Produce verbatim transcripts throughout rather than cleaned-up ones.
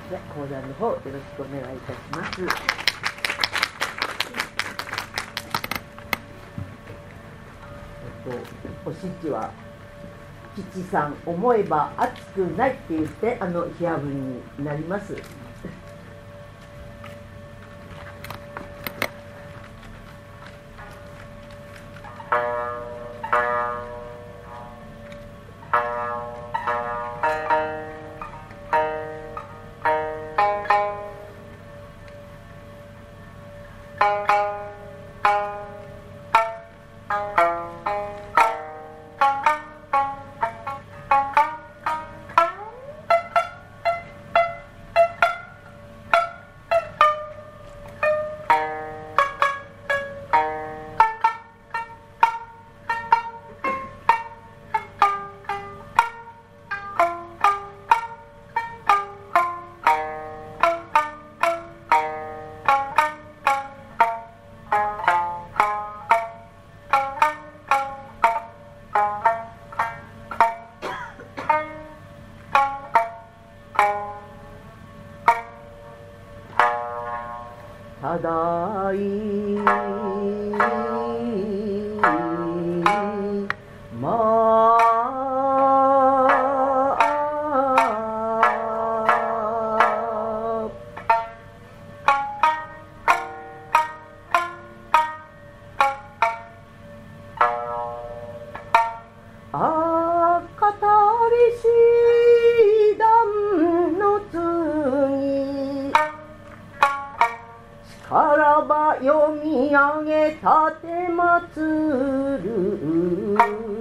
で講談の方よろしくお願いいたします。えっとおしちは吉さん思えば熱くないって言ってあの火あぶりになります。ただいまあかたりし段の次からば読み上げたてまつる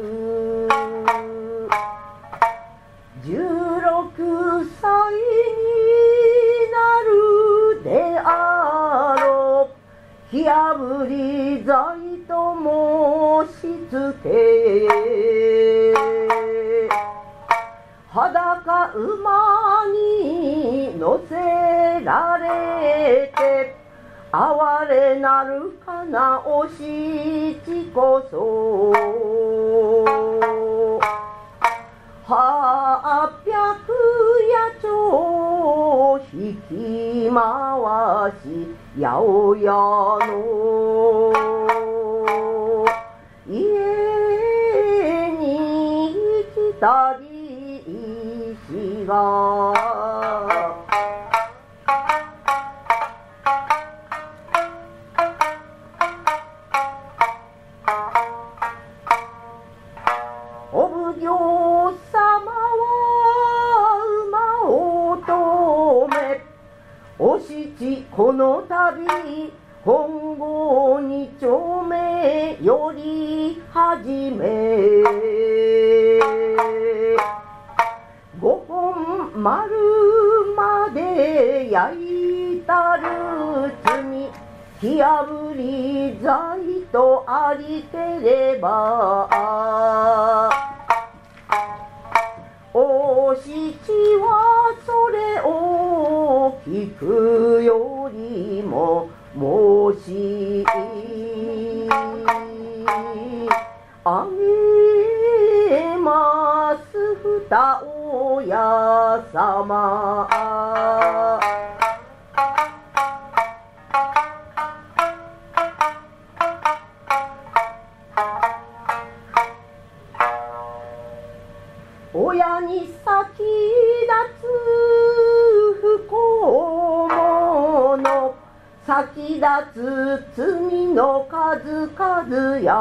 十六歳になるであろう火あぶり罪と申しつけ裸馬に乗せられて哀れなるかなおしちこそ八百八丁引き回し八百屋の家に来たりしがお奉行様は馬を止めお七この度本郷二丁目より始め五本丸まで焼いたる罪火あぶり罪とありてればお七はそれを聞くよりも申しあげます二親様親に先立つ不幸者先立つ罪の数々や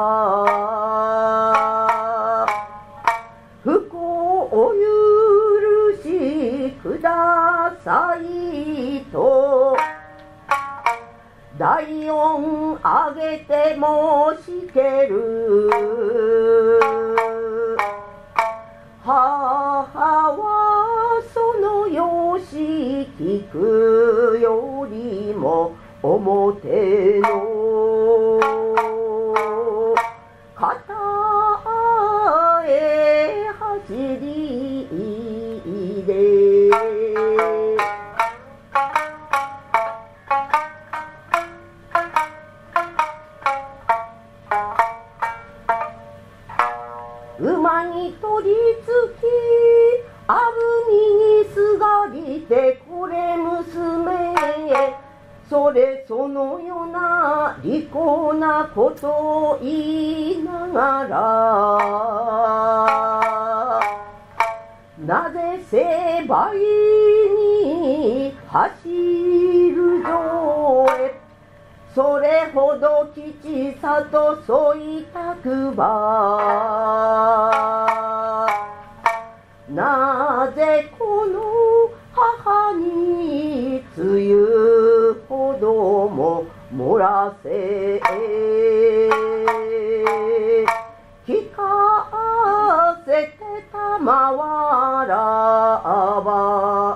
不幸を許しくださいと大音上げて申しける母はその容姿聞くよりも表の肩へ走りで馬に取り付きあぶみにすがりてこ惚れ娘へそれそのような利口なことを言いながらなぜ成敗に走るぞえそれほど吉さと添いたくばなぜこの母に梅雨ほども漏らせ聞かせてたまわらば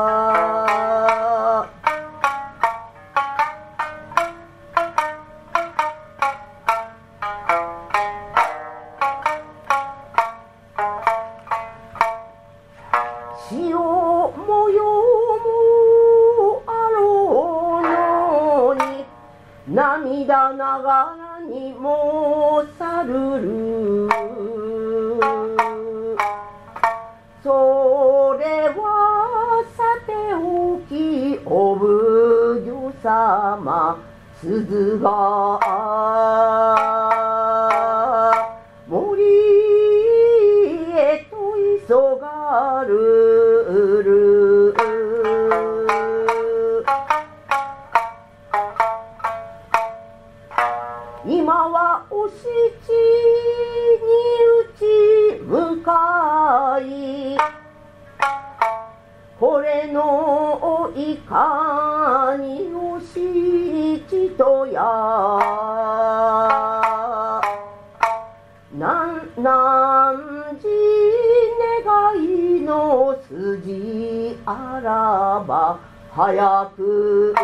潮模様もあろうのに涙ながらにもさるるそれはさておきお奉行様鈴が森へと急がるる今はお七に打ち向かいこれのいかにお七とやなんなんじ願いの筋あらば早く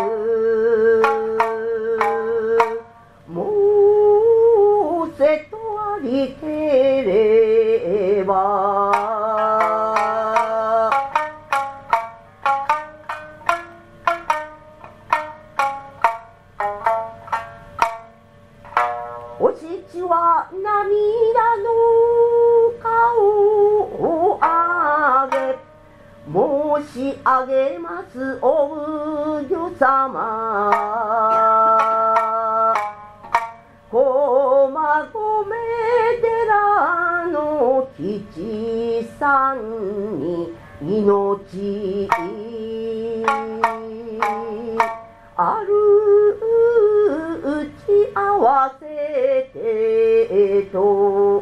申せとありければお七は涙の顔を上げ申し上げますお奉行様駒込寺の吉さんに命ある打ち合わせてと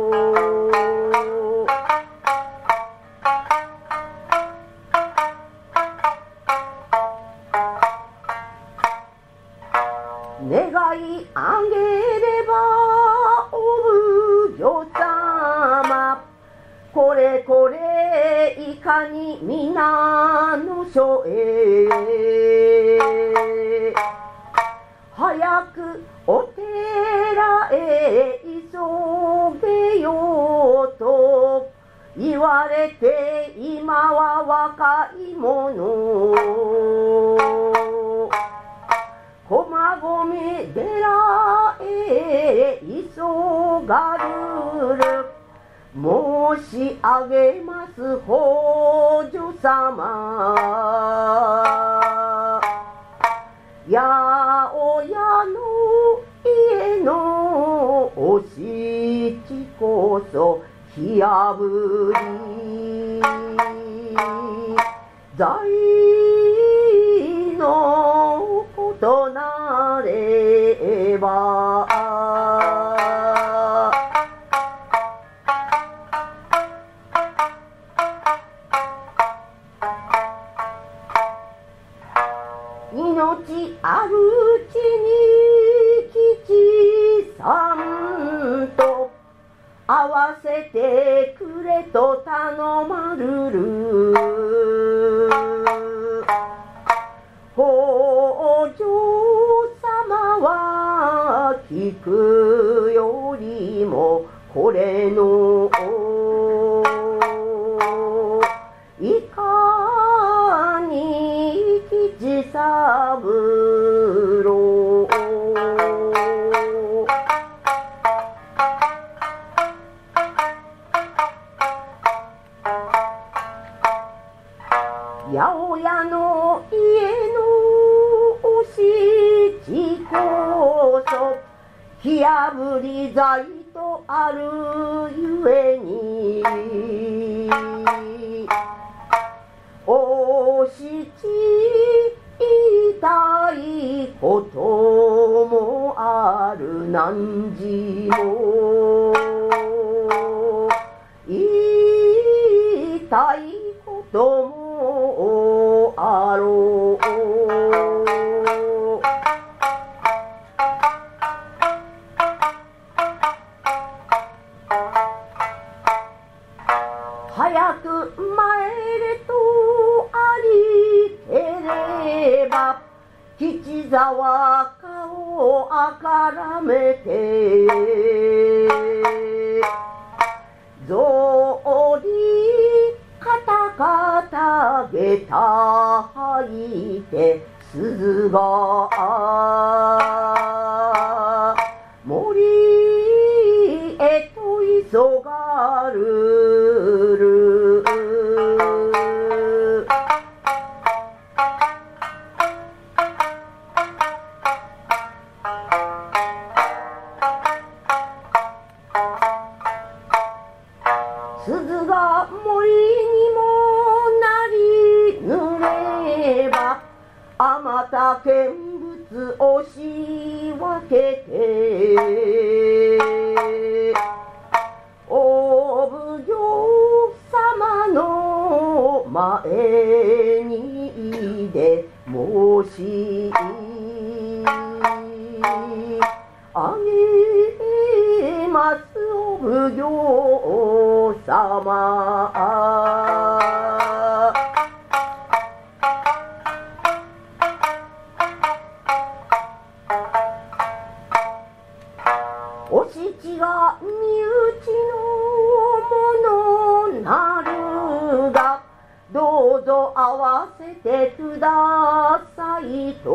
願いあげればお奉行様これこれいかに皆の所へ早くお寺へ急げようと言われて今は若い者駒込寺へ急がるる申し上げます北条様八百屋の家のお七こそ火あぶり在のことなれば命あるうちに吉さんと合わせてくれと頼まるる北条様は聞くよりもこれのいかに吉三郎八百屋の家のおしちこそ火あぶり剤とあるゆえにおしち言いたいこともある何時も言いたいこともあろう早く参れとありければ吉沢顔あからめて草履カタカタ下駄履いて鈴が森へと急がるる鈴が森にもなりぬればあまた見物をし分けてお奉行様の前にで申しあげますお奉行様お七が身内のものなるがどうぞ合わせてくださいと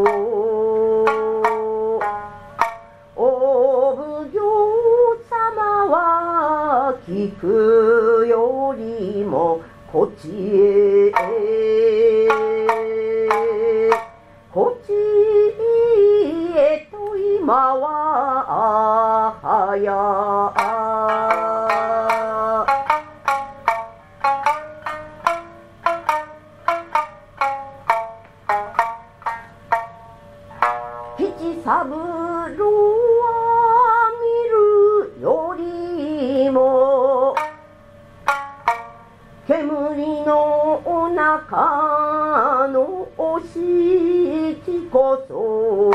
お奉行様は聞くよりもこっちへこっちへと今は早吉三郎は見るよりも煙のお中のおしちこそ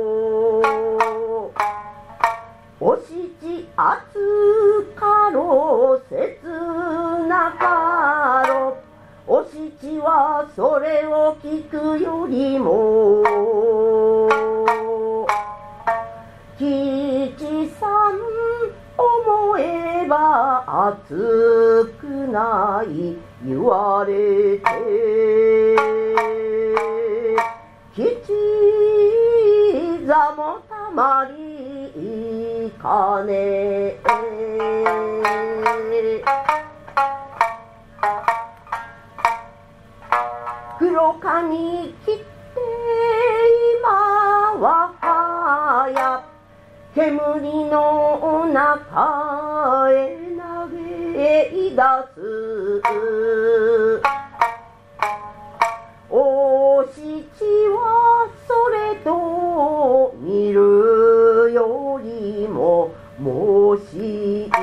おしち熱かろ切なかろおしちはそれを聞くよりも吉さん思えば熱くない言われて吉座もたまりかね黒髪切って今は早煙の中へ投げ出すお七はそれと見るよりも申し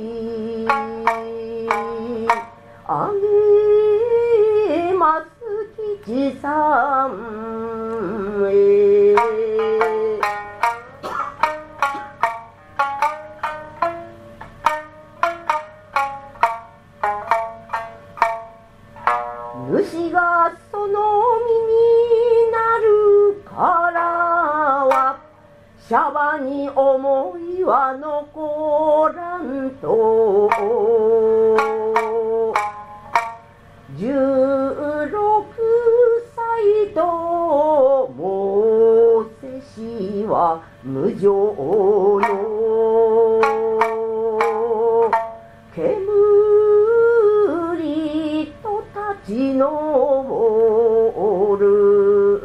あげます吉さんへ主がその身になるからはシャバに思いは残らんと十六歳と申せしは無情よ煙と立ち昇る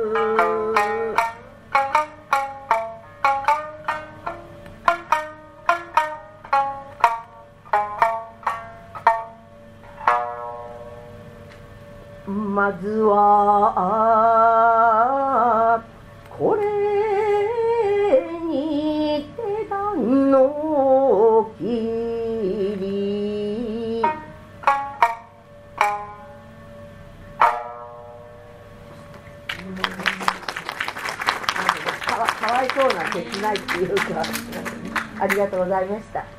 まずはこれにて段の切りかわ、かわいそうな切ないっていうかありがとうございました。